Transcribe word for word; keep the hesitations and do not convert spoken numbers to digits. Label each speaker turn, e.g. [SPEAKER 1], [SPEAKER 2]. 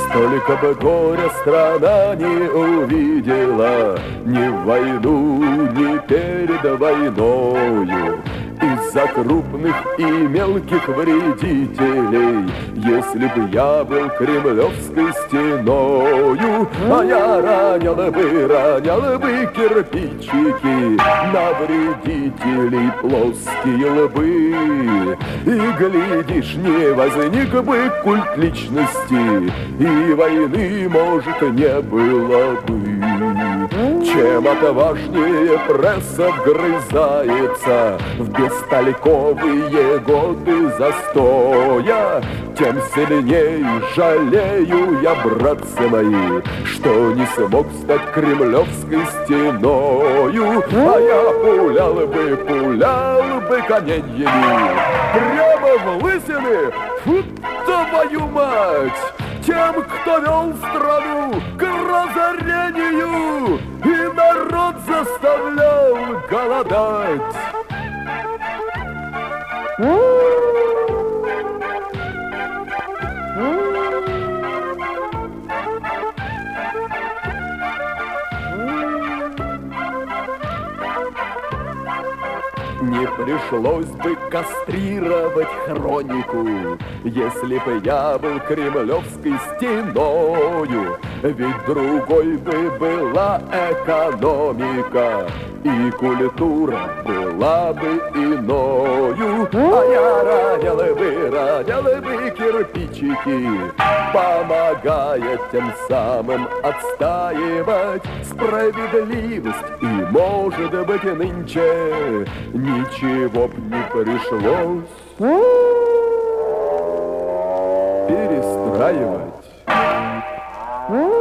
[SPEAKER 1] Столько бы горя страна не увидела ни в войну, ни перед войною. Из-за крупных и мелких вредителей, если б я был кремлевской стеною, а я ронял бы, ронял бы кирпичики на вредителей плоские лбы. И, глядишь, не возник бы культ личности, и войны, может, не было бы. Чем отважнее пресса вгрызается в бестолковые годы застоя, тем сильней жалею я, братцы мои, что не смог стать кремлевской стеною. А я пулял бы, пулял бы каменьями прямо в лысины, фу, твою мать, тем, кто вел страну к разорению и народ заставлял голодать. Не пришлось бы кастрировать хронику, если бы я был кремлевской стеною. Ведь другой бы была экономика, и культура была бы иною. А я ронял бы, ронял бы кирпичики, помогая тем самым отстаивать справедливость. И, может быть, нынче ничего б не пришлось перестраивать.